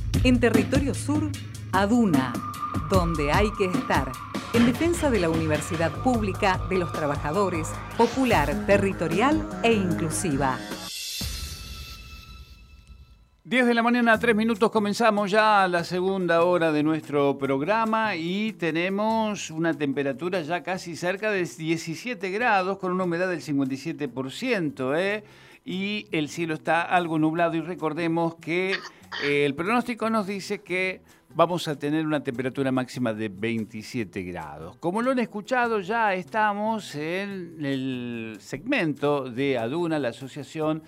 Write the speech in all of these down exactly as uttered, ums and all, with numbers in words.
En Territorio Sur, Aduna, donde hay que estar, en defensa de la universidad pública, de los trabajadores, popular, territorial e inclusiva. diez de la mañana, tres minutos, comenzamos ya la segunda hora de nuestro programa y tenemos una temperatura ya casi cerca de diecisiete grados con una humedad del cincuenta y siete por ciento, ¿eh? Y el cielo está algo nublado y recordemos que eh, el pronóstico nos dice que vamos a tener una temperatura máxima de veintisiete grados. Como lo han escuchado, ya estamos en el segmento de Aduna, la Asociación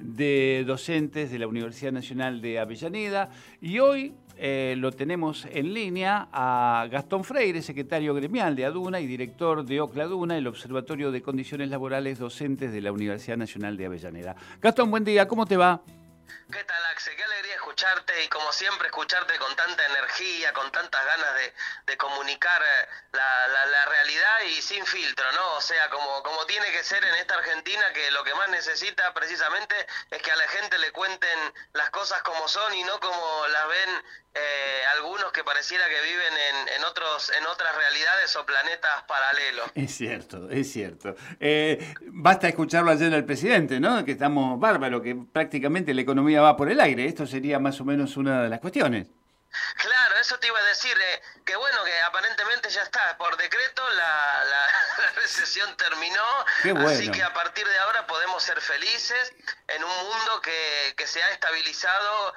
de Docentes de la Universidad Nacional de Avellaneda, y hoy eh, lo tenemos en línea a Gastón Freire, secretario gremial de Aduna y director de OCLA-Aduna, el Observatorio de Condiciones Laborales Docentes de la Universidad Nacional de Avellaneda. Gastón, buen día, ¿cómo te va? ¿Qué tal, Axel? Qué alegría escucharte y como siempre escucharte con tanta energía, con tantas ganas de, de comunicar la, la, la realidad y sin filtro, ¿no? O sea, como, como tiene que ser en esta Argentina, que lo que más necesita precisamente es que a la gente le cuenten las cosas como son y no como las ven eh, algunos que pareciera que viven en, en, otros, en otras realidades o planetas paralelos. Es cierto, es cierto. Eh, basta escucharlo ayer al presidente, ¿no? Que estamos bárbaros, que prácticamente la economía va por el aire. Esto sería más o menos una de las cuestiones. Claro, eso te iba a decir, eh, que bueno, que aparentemente ya está, por decreto la, la, la recesión terminó, Qué bueno. Así que a partir de ahora podemos ser felices en un mundo que, que se ha estabilizado,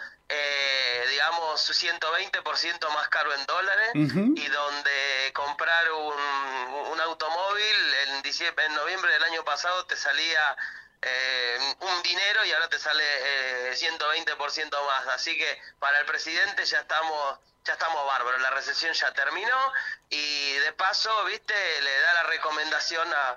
eh, digamos, ciento veinte por ciento más caro en dólares, uh-huh. Y donde comprar un, un automóvil en, diciembre, en noviembre del año pasado te salía Eh, un dinero y ahora te sale eh, ciento veinte por ciento más, así que para el presidente ya estamos ya estamos bárbaros, la recesión ya terminó y de paso, viste, le da la recomendación a,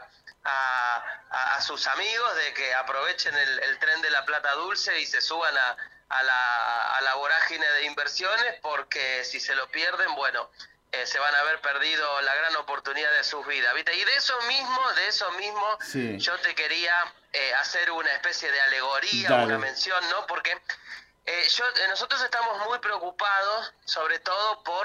a, a, a sus amigos de que aprovechen el, el tren de la plata dulce y se suban a, a, la, a la vorágine de inversiones, porque si se lo pierden, bueno, Eh, se van a haber perdido la gran oportunidad de sus vidas, ¿viste? Y de eso mismo, de eso mismo, sí. Yo te quería eh, hacer una especie de alegoría, Dale. Una mención, ¿no? Porque eh, yo, eh, nosotros estamos muy preocupados, sobre todo por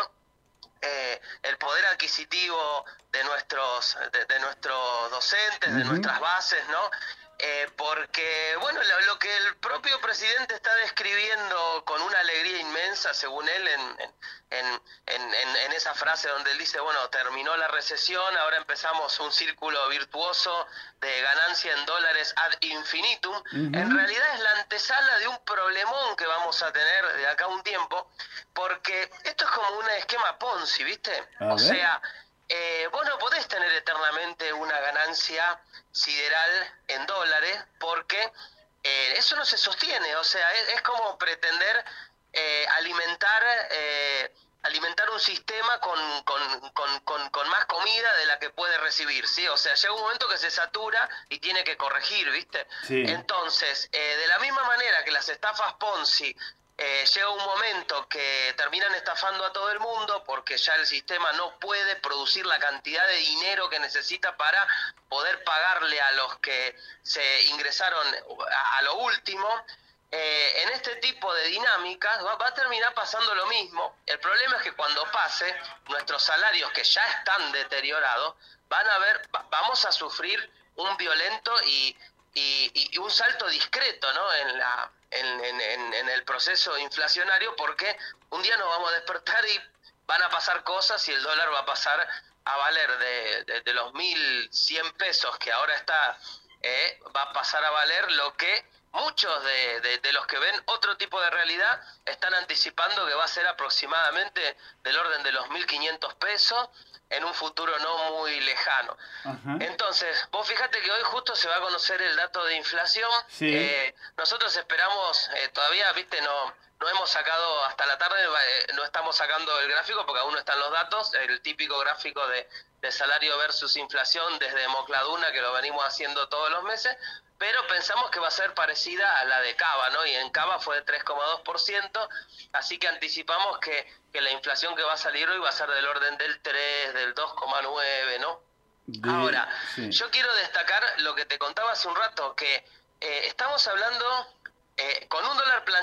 eh, el poder adquisitivo de nuestros, de, de nuestros docentes, uh-huh. de nuestras bases, ¿no? Eh, porque, bueno, lo, lo que el propio presidente está describiendo con una alegría inmensa, según él, en, en, en, en, en esa frase donde él dice, bueno, terminó la recesión, ahora empezamos un círculo virtuoso de ganancia en dólares ad infinitum, uh-huh. En realidad es la antesala de un problemón que vamos a tener de acá a un tiempo, porque esto es como un esquema Ponzi, ¿viste? A o ver. sea... Eh, vos no podés tener eternamente una ganancia sideral en dólares porque eh, eso no se sostiene, o sea, es, es como pretender eh, alimentar eh, alimentar un sistema con, con, con, con, con más comida de la que puede recibir, ¿sí? O sea, llega un momento que se satura y tiene que corregir, ¿viste? Sí. Entonces, eh, de la misma manera que las estafas Ponzi Eh, llega un momento que terminan estafando a todo el mundo porque ya el sistema no puede producir la cantidad de dinero que necesita para poder pagarle a los que se ingresaron a, a lo último. Eh, en este tipo de dinámicas va, va a terminar pasando lo mismo. El problema es que cuando pase, nuestros salarios, que ya están deteriorados, van a ver, va, vamos a sufrir un violento y, y, y un salto discreto, ¿no? En la En, en, en el proceso inflacionario, porque un día nos vamos a despertar y van a pasar cosas y el dólar va a pasar a valer de, de, de los mil cien pesos que ahora está, eh, va a pasar a valer lo que muchos de, de, de los que ven otro tipo de realidad están anticipando que va a ser aproximadamente del orden de los mil quinientos pesos en un futuro no muy lejano. Uh-huh. Entonces, vos fíjate que hoy justo se va a conocer el dato de inflación. Sí. Eh, nosotros esperamos, eh, todavía, viste, no no hemos sacado, hasta la tarde eh, no estamos sacando el gráfico porque aún no están los datos, el típico gráfico de, de salario versus inflación desde OCLA-Aduna, que lo venimos haciendo todos los meses, pero pensamos que va a ser parecida a la de Cava, ¿no? Y en Cava fue de tres coma dos por ciento, así que anticipamos que, que la inflación que va a salir hoy va a ser del orden del tres, del dos coma nueve, ¿no? De, Ahora, sí. Yo quiero destacar lo que te contaba hace un rato, que eh, estamos hablando eh, con un dólar planchado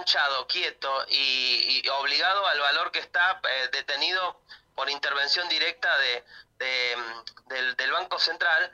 planchado, quieto y, y obligado al valor que está eh, detenido por intervención directa de, de, del, del Banco Central,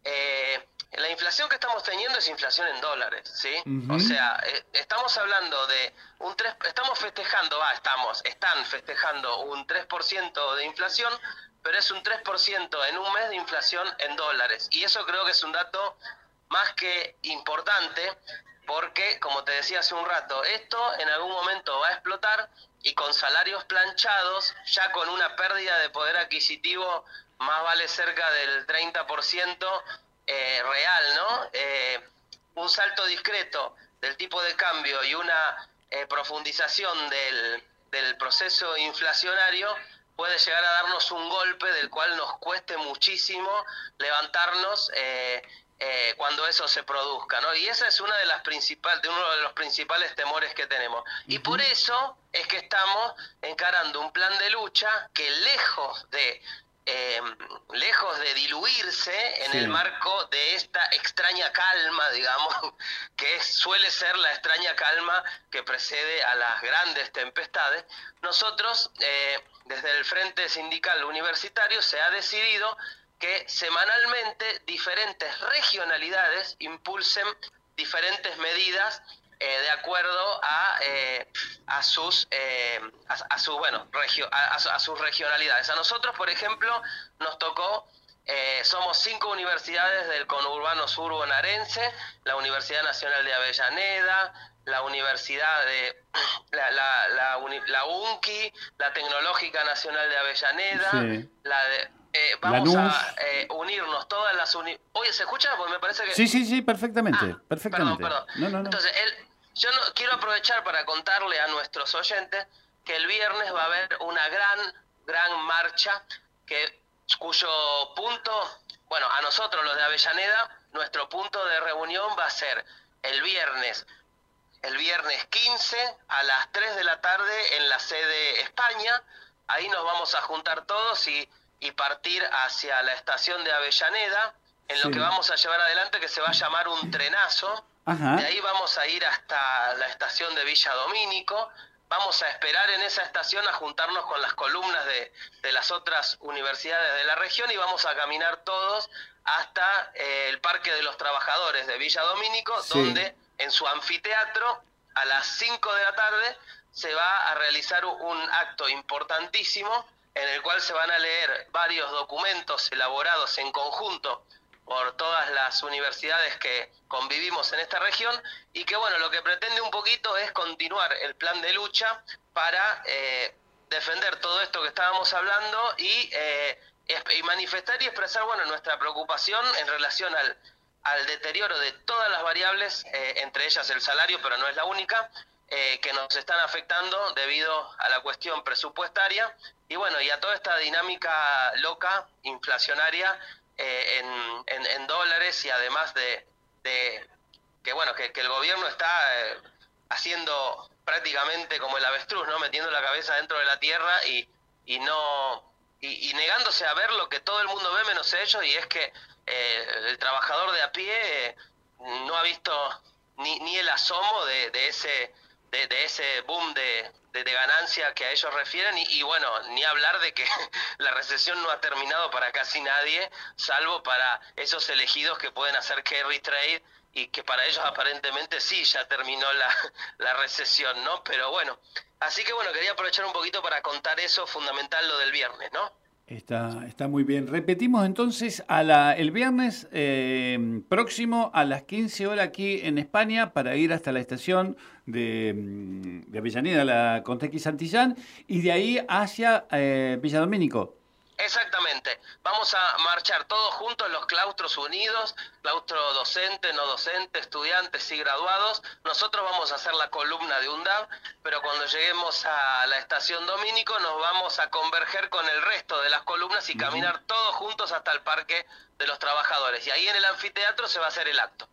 eh, la inflación que estamos teniendo es inflación en dólares, ¿sí? Uh-huh. O sea, eh, estamos hablando de un tres, estamos festejando, ah, estamos, están festejando un tres por ciento de inflación, pero es un tres por ciento en un mes de inflación en dólares. Y eso creo que es un dato más que importante, porque, como te decía hace un rato, esto en algún momento va a explotar y con salarios planchados, ya con una pérdida de poder adquisitivo más vale cerca del treinta por ciento eh, real, ¿no? Eh, un salto discreto del tipo de cambio y una eh, profundización del, del proceso inflacionario puede llegar a darnos un golpe del cual nos cueste muchísimo levantarnos eh, eh, cuando eso se produzca, ¿no? Y esa es una de las principales, de uno de los principales temores que tenemos. Uh-huh. Y por eso es que estamos encarando un plan de lucha que lejos de eh, lejos de diluirse en sí. el marco de esta extraña calma, digamos, que es, suele ser la extraña calma que precede a las grandes tempestades, nosotros eh, desde el Frente Sindical Universitario se ha decidido que semanalmente diferentes regionalidades impulsen diferentes medidas eh, de acuerdo a, eh, a sus eh, a, a su bueno regio, a, a sus regionalidades. A nosotros, por ejemplo, nos tocó eh, somos cinco universidades del conurbano sur bonaerense, la Universidad Nacional de Avellaneda, la Universidad de la, la, la, la UNCI, la Tecnológica Nacional de Avellaneda, sí. la de Eh, vamos a eh, unirnos todas las uni... Oye, ¿se escucha? Pues me parece que... Sí, sí, sí, perfectamente, ah, perfectamente. Perdón, perdón. No, no, no. Entonces, él, yo no, quiero aprovechar para contarle a nuestros oyentes que el viernes va a haber una gran, gran marcha que cuyo punto, bueno, a nosotros los de Avellaneda, nuestro punto de reunión va a ser el viernes, el viernes quince a las tres de la tarde en la sede España. Ahí nos vamos a juntar todos y y partir hacia la estación de Avellaneda, en sí. lo que vamos a llevar adelante, que se va a llamar un trenazo. Ajá. De ahí vamos a ir hasta la estación de Villa Domínico, vamos a esperar en esa estación a juntarnos con las columnas de, de las otras universidades de la región y vamos a caminar todos hasta eh, el Parque de los Trabajadores de Villa Domínico, sí. donde en su anfiteatro, a las cinco de la tarde, se va a realizar un acto importantísimo en el cual se van a leer varios documentos elaborados en conjunto por todas las universidades que convivimos en esta región y que, bueno, lo que pretende un poquito es continuar el plan de lucha para eh, defender todo esto que estábamos hablando y, eh, y manifestar y expresar, bueno, nuestra preocupación en relación al, al deterioro de todas las variables, eh, entre ellas el salario, pero no es la única, eh, que nos están afectando debido a la cuestión presupuestaria y bueno, y a toda esta dinámica loca, inflacionaria, eh, en, en, en dólares y además de, de que bueno, que, que el gobierno está eh, haciendo prácticamente como el avestruz, ¿no? Metiendo la cabeza dentro de la tierra y, y no y, y negándose a ver lo que todo el mundo ve menos ellos, y es que eh, el trabajador de a pie eh, no ha visto ni, ni el asomo de, de ese de, de ese boom de, de, de ganancia que a ellos refieren y, y bueno, ni hablar de que la recesión no ha terminado para casi nadie, salvo para esos elegidos que pueden hacer carry trade y que para ellos aparentemente sí ya terminó la, la recesión, ¿no? Pero bueno, así que bueno, quería aprovechar un poquito para contar eso fundamental, lo del viernes, ¿no? Está, está muy bien. Repetimos entonces a la, el viernes eh, próximo a las quince horas aquí en España para ir hasta la estación de, de Avellaneda, la Contequi Santillán, y de ahí hacia eh, Villa Domínico. Exactamente. Vamos a marchar todos juntos, los claustros unidos, claustro docente, no docente, estudiantes y graduados. Nosotros vamos a hacer la columna de U N D A B, pero cuando lleguemos a la estación Domínico nos vamos a converger con el resto de las columnas y caminar uh-huh. todos juntos hasta el Parque de los Trabajadores. Y ahí en el anfiteatro se va a hacer el acto.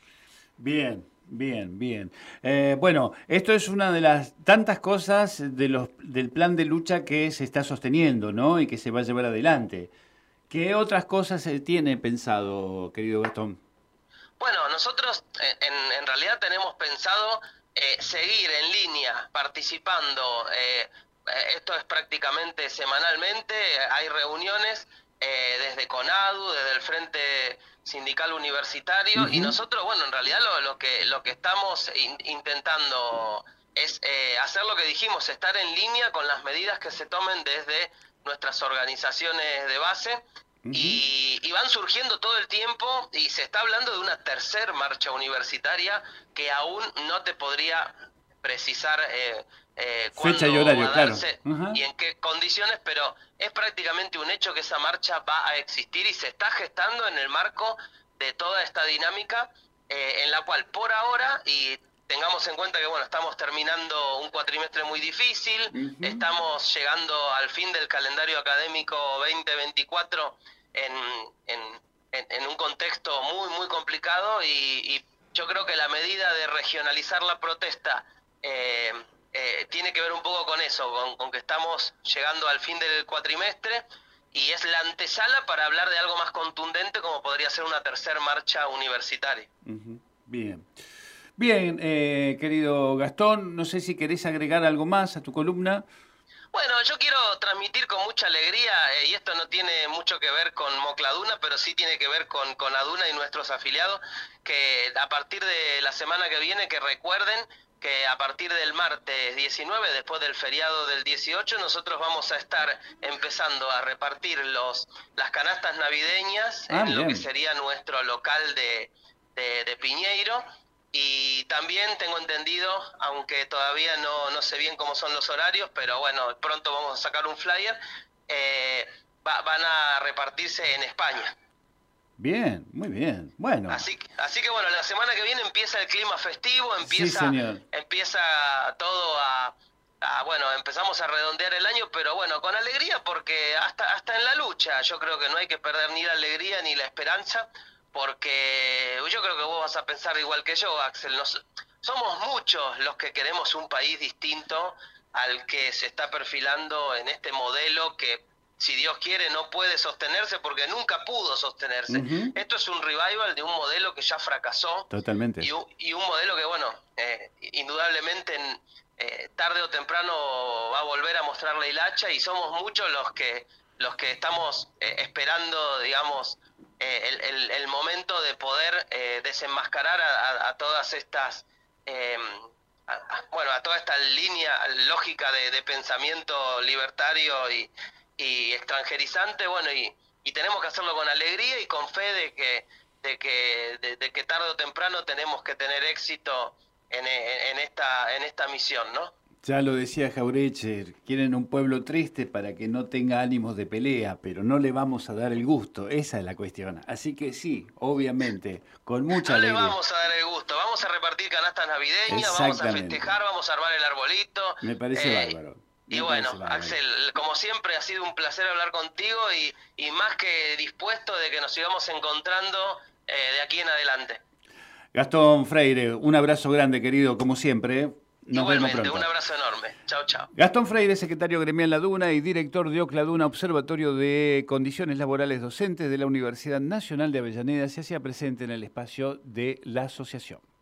Bien. Bien, bien. Eh, bueno, esto es una de las tantas cosas de los, del plan de lucha que se está sosteniendo, ¿no? Y que se va a llevar adelante. ¿Qué otras cosas se tiene pensado, querido Gastón? Bueno, nosotros en, en realidad tenemos pensado eh, seguir en línea participando, eh, esto es prácticamente semanalmente, hay reuniones eh, desde CONADU, desde el Frente Sindical Universitario, uh-huh. y nosotros, bueno, en realidad lo, lo que lo que estamos in, intentando es eh, hacer lo que dijimos, estar en línea con las medidas que se tomen desde nuestras organizaciones de base, uh-huh. y, y van surgiendo todo el tiempo, y se está hablando de una tercer marcha universitaria que aún no te podría precisar eh, eh, fecha y horario, claro, uh-huh. y en qué condiciones, pero es prácticamente un hecho que esa marcha va a existir y se está gestando en el marco de toda esta dinámica eh, en la cual por ahora, y tengamos en cuenta que bueno, estamos terminando un cuatrimestre muy difícil, uh-huh. estamos llegando al fin del calendario académico veinte veinticuatro en, en, en, en un contexto muy muy complicado, y, y yo creo que la medida de regionalizar la protesta eh, eh, tiene que ver un poco con eso, con, con que estamos llegando al fin del cuatrimestre y es la antesala para hablar de algo más contundente como podría ser una tercera marcha universitaria. Uh-huh. Bien. Bien, eh, querido Gastón, no sé si querés agregar algo más a tu columna. Bueno, yo quiero transmitir con mucha alegría, eh, y esto no tiene mucho que ver con Mocladuna, pero sí tiene que ver con, con Aduna y nuestros afiliados, que a partir de la semana que viene, que recuerden que a partir del martes diecinueve, después del feriado del dieciocho, nosotros vamos a estar empezando a repartir los las canastas navideñas ah, en bien. lo que sería nuestro local de, de, de Piñeiro. Y también tengo entendido, aunque todavía no, no sé bien cómo son los horarios, pero bueno, pronto vamos a sacar un flyer, eh, va, van a repartirse en España. Bien, muy bien, bueno. Así, así que bueno, la semana que viene empieza el clima festivo, empieza, sí, señor. empieza todo a, a, bueno, empezamos a redondear el año, pero bueno, con alegría, porque hasta, hasta en la lucha yo creo que no hay que perder ni la alegría ni la esperanza, porque yo creo que vos vas a pensar igual que yo, Axel. Nos, somos muchos los que queremos un país distinto al que se está perfilando en este modelo que, si Dios quiere, no puede sostenerse porque nunca pudo sostenerse. Uh-huh. Esto es un revival de un modelo que ya fracasó. Totalmente. Y un, y un modelo que, bueno, eh, indudablemente en, eh, tarde o temprano va a volver a mostrar la hilacha, y somos muchos los que, los que estamos eh, esperando, digamos, Eh, el, el, el momento de poder eh, desenmascarar a, a, a todas estas, eh, a, a, bueno, a toda esta línea lógica de, de pensamiento libertario y, y extranjerizante, bueno, y, y tenemos que hacerlo con alegría y con fe de que, de que, de, de que tarde o temprano tenemos que tener éxito en, en, esta, en esta misión, ¿no? Ya lo decía Jauretche, quieren un pueblo triste para que no tenga ánimos de pelea, pero no le vamos a dar el gusto, esa es la cuestión. Así que sí, obviamente, con mucha no alegría. No le vamos a dar el gusto, vamos a repartir canastas navideñas, vamos a festejar, vamos a armar el arbolito. Me parece eh, bárbaro. Me y bueno, Axel, como siempre ha sido un placer hablar contigo y, y más que dispuesto de que nos sigamos encontrando eh, de aquí en adelante. Gastón Freire, un abrazo grande, querido, como siempre, ¿eh? Nos Igualmente, vemos pronto. Un abrazo enorme. Chao, chao. Gastón Freire, secretario gremial La Duna y director de Ocladuna, Observatorio de Condiciones Laborales Docentes de la Universidad Nacional de Avellaneda, se hacía presente en el espacio de la asociación.